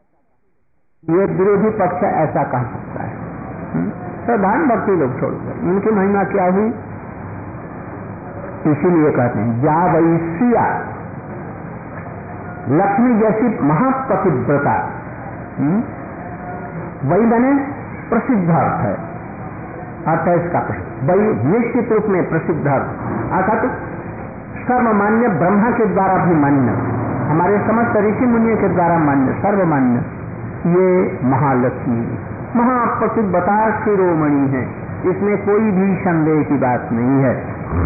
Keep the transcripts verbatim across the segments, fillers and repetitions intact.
ये विरोधी पक्ष ऐसा कह सकता है। साधारण भक्ति लोग छोड़कर उनकी महिमा क्या हुई, इसीलिए कहते हैं जा वैश्या लक्ष्मी जैसी महापतिव्रता, वही बने प्रसिद्ध अर्थ है, अर्थ है इसका वही निश्चित रूप में प्रसिद्ध अर्थ, अर्थात सर्वमान्य, ब्रह्मा के द्वारा भी मान्य, हमारे समस्त ऋषि मुनियों के द्वारा मान्य, सर्वमान्य ये महालक्ष्मी महापतिव्रता शिरोमणि है, इसमें कोई भी संदेह की बात नहीं है।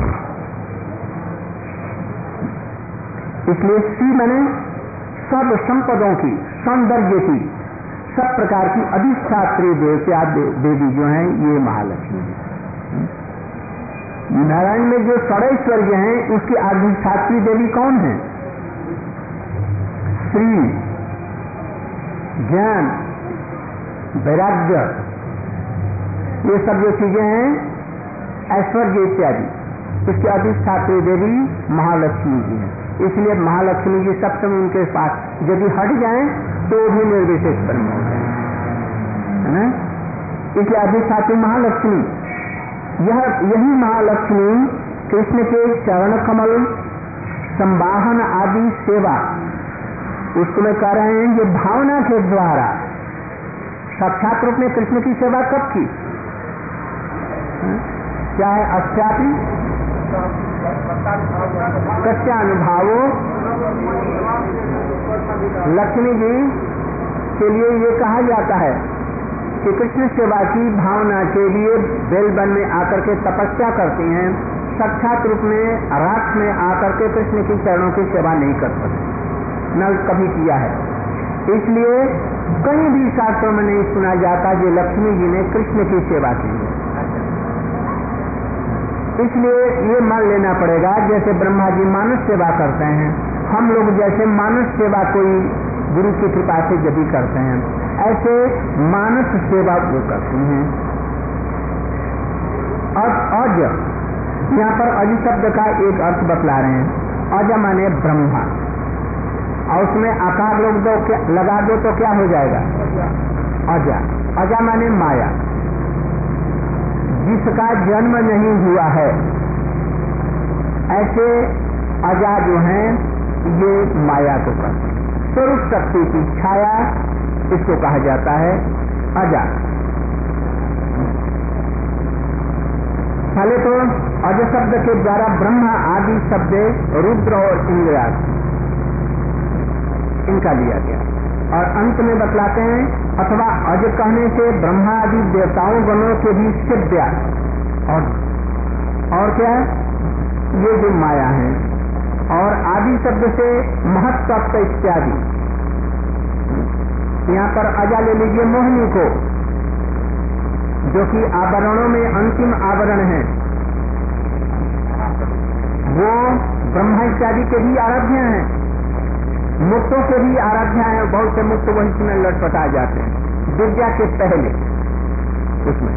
इसलिए श्री माने सब संपदों की, सौंदर्य की, सब प्रकार की अधिष्ठात्री देवता देवी जो हैं ये महालक्ष्मी है। नारायण में जो षडैश्वर्य हैं उसकी अधिष्ठात्री देवी कौन है? श्री, ज्ञान, वैराग्य, ये सब जो चीजें हैं ऐश्वर्य इत्यादि, इसकी अधिष्ठात्री देवी महालक्ष्मी जी है। इसलिए महालक्ष्मी जी सब समय उनके पास यदि हट जाएं तो भी निर्विशेष ब्रह्म हो जाए, है ना। इसलिए अधिष्ठात्री महालक्ष्मी, यह यही महालक्ष्मी कृष्ण के चरण कमल संवाहन आदि सेवा, उसको मैं कह रहे हैं, ये भावना के द्वारा साक्षात रूप में कृष्ण की सेवा कब की? क्या है? अस्यापि कच्चा अनुभवो, लक्ष्मी जी के लिए ये कहा जाता है कि कृष्ण सेवा की भावना के लिए बेलवन में आकर के तपस्या करती हैं, साक्षात रूप में रात में आकर के कृष्ण की चरणों की सेवा नहीं कर सकते, न कभी किया है। इसलिए कहीं भी शास्त्रों में नहीं सुना जाता कि लक्ष्मी जी ने कृष्ण की सेवा की है। इसलिए ये मान लेना पड़ेगा, जैसे ब्रह्मा जी मानस सेवा करते हैं, हम लोग जैसे मानस सेवा कोई गुरु की कृपा से यदि करते हैं, ऐसे मानस सेवा वो करती हैं। और अज, यहाँ पर अज शब्द का एक अर्थ बतला रहे हैं। अज माने ब्रह्मा, और उसमें आकार लोग दो क्या लगा दो तो क्या हो जाएगा? अजा। अजा माने माया, जिसका जन्म नहीं हुआ है, ऐसे अजा जो हैं ये माया को कहते हैं। स्वरूप शक्ति की छाया इसको कहा जाता है अजा। पहले तो अज शब्द के द्वारा ब्रह्मा आदि शब्द रुद्र और इंद्र इनका लिया गया, और अंत में बतलाते हैं अथवा अज कहने से ब्रह्मा आदि देवताओं गणों के भी सिद्ध्या, और और क्या ये जो माया है, और आदि शब्द से महत्व इत्यादि। यहाँ पर अजा ले लीजिए मोहिनी को, जो कि आवरणों में अंतिम आवरण है, वो ब्रह्मा इत्यादि के भी आराध्य हैं, मुक्तों के भी आराध्या है। बहुत से मुक्त वही उसमें लटपटा जाते हैं विद्या के पहले, उसमें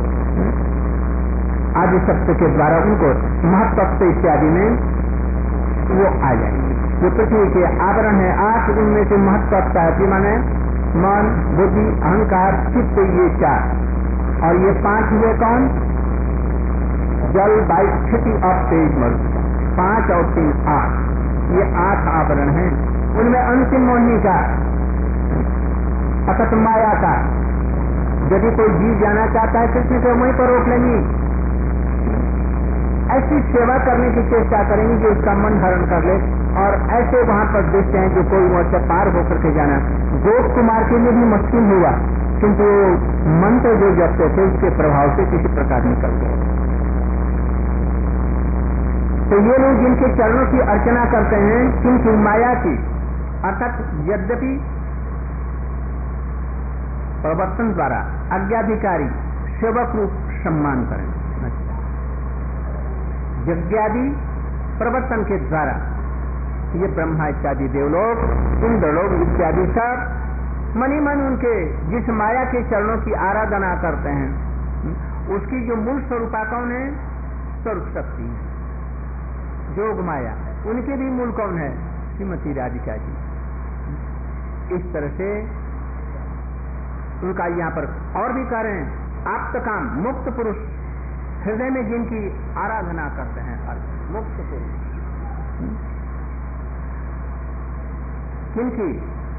आदि शब्द के द्वारा उनको महत्व इत्यादि में वो आ जाएंगे। जो पृथ्वी के आवरण है आठ, उनमें से महत्व है माने मन, बुद्धि, अहंकार, चित्त, ये चार, और ये पांच हुए कौन? जल, वायु, क्षति और तेज, मरुत, पांच और तीन आठ, ये आठ आवरण हैं। उनमें अंतिम मोहिनी का अकत माया का, यदि कोई जीव जाना चाहता है कृष्ण को वहीं पर रोक लेंगी, ऐसी सेवा करने की चेष्टा करेंगे कि उसका मन हरण कर ले, और ऐसे वहां पर देखते हैं जो कोई वहां से पार होकर के जाना। गोप कुमार के लिए भी मुश्किल हुआ, किंतु मंत्र जो जपते थे उसके प्रभाव से किसी प्रकार निकल गए। तो ये लोग जिनके चरणों की अर्चना करते हैं, किंतु माया की, अर्थात यद्यपि प्रवर्तन द्वारा आज्ञाधिकारी सेवक रूप सम्मान करें, यज्ञादि प्रवर्तन के द्वारा ये ब्रह्मा इत्यादि देवलोक, इंद्र लोग इत्यादि सब मनी मन उनके जिस माया के चरणों की आराधना करते हैं, उसकी जो मूल स्वरूपा कौन है? स्वरूप शक्ति है, जोग माया। उनके भी मूल कौन है? श्रीमती राधिका जी। इस तरह से उनका यहाँ पर और भी कह रहे हैं, आप्त काम मुक्त पुरुष हृदय में जिनकी आराधना करते हैं, मुक्त पुरुष जिनकी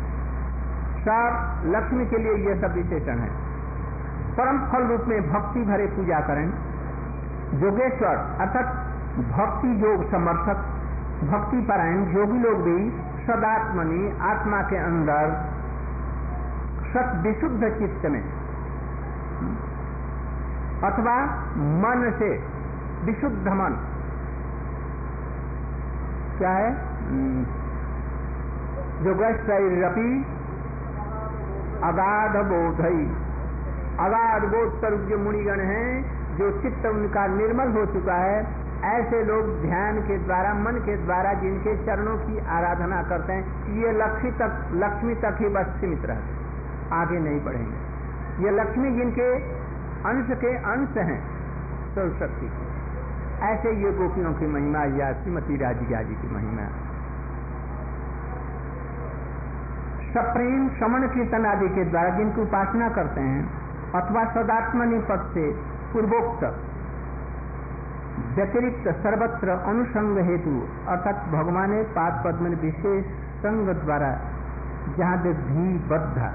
सब लक्ष्मी के लिए ये सब विशेषण है। परम फल रूप में भक्ति भरे पूजा करें। योगेश्वर अर्थात भक्ति योग समर्थक भक्ति परायण योगी लोग भी सदात्मनि आत्मा के अंदर सत विशुद्ध चित्त में अथवा मन से विशुद्ध मन क्या है, योगेश्वरपि अगाध बोधई, अगाध बोध स्वरूप जो मुनिगण हैं, जो चित्त उनका निर्मल हो चुका है, ऐसे लोग ध्यान के द्वारा मन के द्वारा जिनके चरणों की आराधना करते हैं, ये लक्ष्मी तक लक्ष्मी तक ही बस सीमित रहते, आगे नहीं बढ़ेंगे। ये लक्ष्मी जिनके अंश के अंश हैं सर्वशक्ति की, ऐसे ये गोपियों की महिमा या श्रीमती राधिका जी की महिमा। सप्रेम श्रवण कीर्तन आदि के द्वारा जिनकी उपासना करते हैं अथवा सदात्मनि पद से पूर्वोक्त व्यतिरिक्त सर्वत्र अनुसंग हेतु अर्थात भगवान पाद पद्म विशेष संग द्वारा जहाँ विधिबद्ध,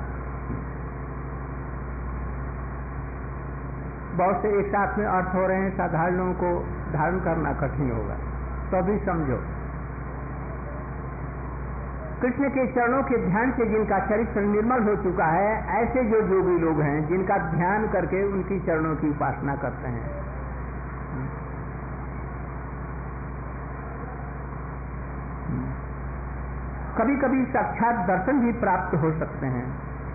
बहुत से एक साथ में अर्थ हो रहे हैं, साधारणों को धारण करना कठिन होगा, तो अभी समझो। कृष्ण के चरणों के ध्यान से जिनका चरित्र निर्मल हो चुका है, ऐसे जो योगी लोग हैं जिनका ध्यान करके उनकी चरणों की उपासना करते हैं, कभी कभी साक्षात दर्शन भी प्राप्त हो सकते हैं।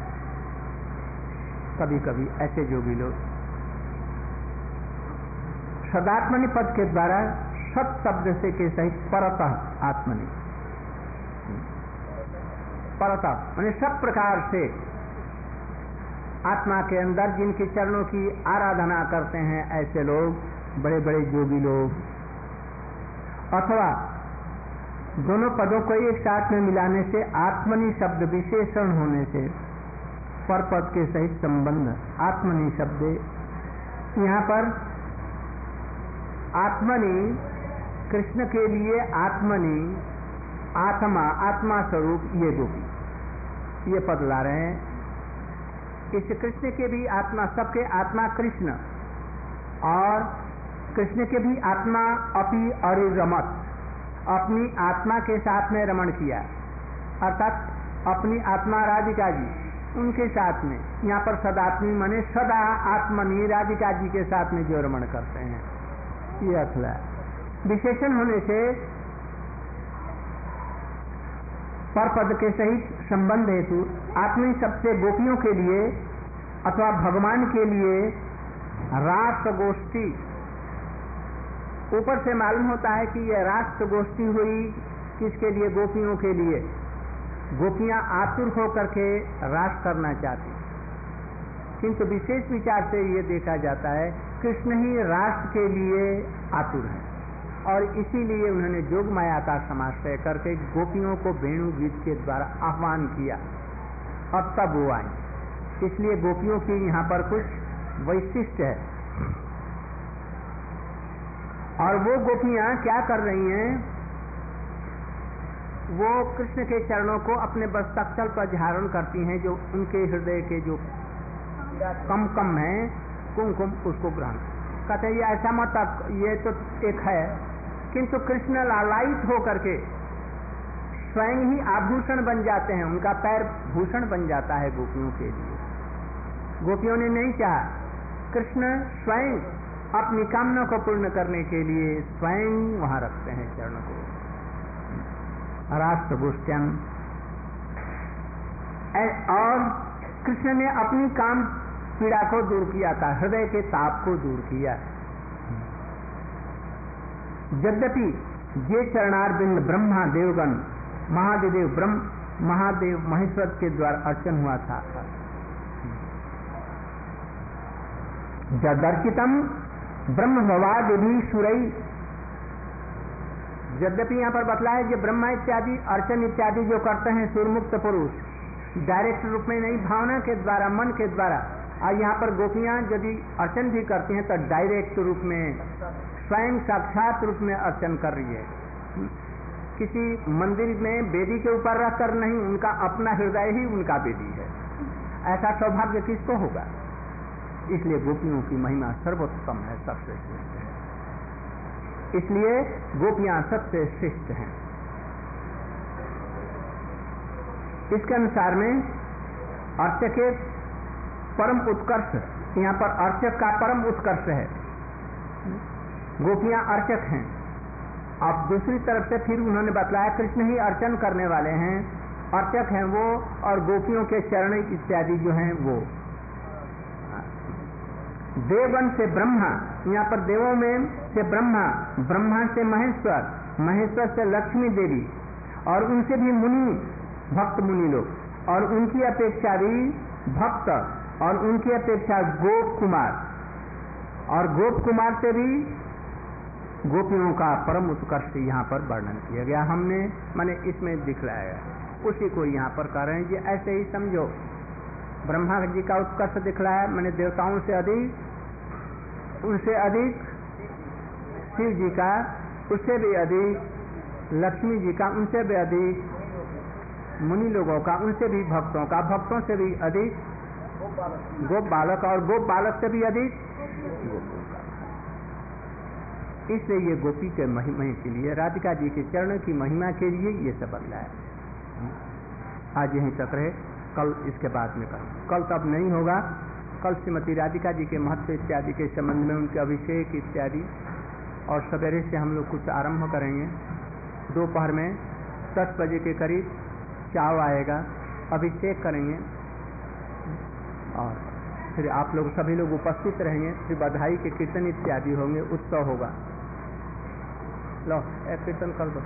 कभी कभी ऐसे योगी लोग सदात्मनि पद के द्वारा सत शब्द से के सहित परतः आत्मनि, परतः माने सब प्रकार से आत्मा के अंदर जिनके चरणों की आराधना करते हैं, ऐसे लोग बड़े बड़े योगी लोग, अथवा दोनों पदों को एक साथ में मिलाने से आत्मनि शब्द विशेषण होने से पर पद के सहित संबंध आत्मनि शब्द, यहाँ पर आत्मनि कृष्ण के लिए आत्मनि आत्मा आत्मा स्वरूप ये गोपी ये पद ला रहे हैं। इस कृष्ण के भी आत्मा, सबके आत्मा कृष्ण और कृष्ण के भी आत्मा अपि और रमत, अपनी आत्मा के साथ में रमण किया, अर्थात अपनी आत्मा राधिका जी उनके साथ में, यहाँ पर सदात्मी माने सदा आत्मनि राधिका जी के साथ में जो रमण करते हैं, ये अर्थ है। विशेषण होने से पर पद के सहित संबंध हेतु आत्मी सबसे गोपियों के लिए अथवा भगवान के लिए रास गोष्ठी, ऊपर से मालूम होता है कि यह रास गोष्ठी हुई किसके लिए, गोपियों के लिए। गोपियां आतुर होकर के रास करना चाहती, किंतु विशेष विचार से ये देखा जाता है कृष्ण ही रास के लिए आतुर है, और इसीलिए उन्होंने जोग माया का समाश्रय करके गोपियों को वेणु गीत के द्वारा आह्वान किया और तब वो आई। इसलिए गोपियों की यहाँ पर कुछ वैशिष्ट है। और वो गोपियां क्या कर रही हैं, वो कृष्ण के चरणों को अपने वक्षस्थल पर धारण करती हैं, जो उनके हृदय के जो कम कम है कुमकुम उसको ग्रहण कहते हैं। ये ऐसा मत, ये तो एक है, किंतु कृष्ण लालायित होकर के स्वयं ही आभूषण बन जाते हैं, उनका पैर भूषण बन जाता है गोपियों के लिए। गोपियों ने नहीं चाहा, कृष्ण स्वयं अपनी कामना को पूर्ण करने के लिए स्वयं वहां रखते हैं चरणों को। राष्ट्र गोष्ठ्यन, और कृष्ण ने अपनी काम पीड़ा को दूर किया था, हृदय के ताप को दूर किया। यद्यपि ये चरणारविंद ब्रह्मा देवगण महादेव ब्रह्म महादेव महेश्वर के द्वारा अर्चन हुआ था, जदर्चितम ब्रह्म भवादि सुरई, यद्यपि यहाँ पर बतला है कि ब्रह्मा इत्यादि अर्चन इत्यादि जो करते हैं सुरमुक्त पुरुष, डायरेक्ट रूप में नहीं, भावना के द्वारा, मन के द्वारा। और यहाँ पर गोपियाँ यदि अर्चन भी करती हैं तो डायरेक्ट रूप में, स्वयं साक्षात रूप में अर्चन कर रही है, किसी मंदिर में वेदी के ऊपर रहकर नहीं, उनका अपना हृदय ही उनका वेदी है। ऐसा सौभाग्य किसको होगा? इसलिए गोपियों की महिमा सर्वोत्तम है, सबसे श्रेष्ठ है। इसलिए गोपियां सबसे श्रेष्ठ हैं। इसके अनुसार में अर्चक के परम उत्कर्ष, यहाँ पर अर्चक का परम उत्कर्ष है, गोपियां अर्चक हैं। अब दूसरी तरफ से फिर उन्होंने बतलाया कृष्ण ही अर्चन करने वाले हैं, अर्चक हैं वो, और गोपियों के चरण इत्यादि जो हैं वो। देवगण से ब्रह्मा, यहाँ पर देवों में से ब्रह्मा, ब्रह्मा से महेश्वर, महेश्वर से लक्ष्मी देवी, और उनसे भी मुनि, भक्त मुनि लोग, और उनकी अपेक्षा भी भक्त, और उनकी अपेक्षा गोप कुमार, और गोप कुमार से भी गोपियों का परम उत्कर्ष यहाँ पर वर्णन किया गया। हमने माने इसमें दिखलाया, उसी को यहाँ पर कह रहे हैं जी। ऐसे ही समझो, ब्रह्मा जी का उत्कर्ष दिखलाया, मैंने देवताओं से अधिक, उनसे अधिक शिव जी का, उससे भी अधिक लक्ष्मी जी का, उनसे भी अधिक मुनि लोगों का, उनसे भी भक्तों का, भक्तों से भी अधिक गोप बालक, और गोप बालक से भी अधिक गोपों का। इसलिए ये गोपी के महिमा के लिए, राधिका जी के चरण की महिमा के लिए ये सब बतलाया। आज यहीं तक रहे, कल इसके बाद में कल कल तब नहीं होगा। कल श्रीमती राधिका जी के महत्व इत्यादि के संबंध में, उनके अभिषेक इत्यादि, और सवेरे से हम लोग कुछ आरंभ करेंगे। दोपहर में दस बजे के करीब चाव आएगा, अभिषेक करेंगे, और फिर आप लोग सभी लोग उपस्थित रहेंगे। फिर बधाई के कीर्तन इत्यादि होंगे, उत्सव होगा। लो एक कीर्तन कर दो।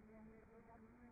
हैं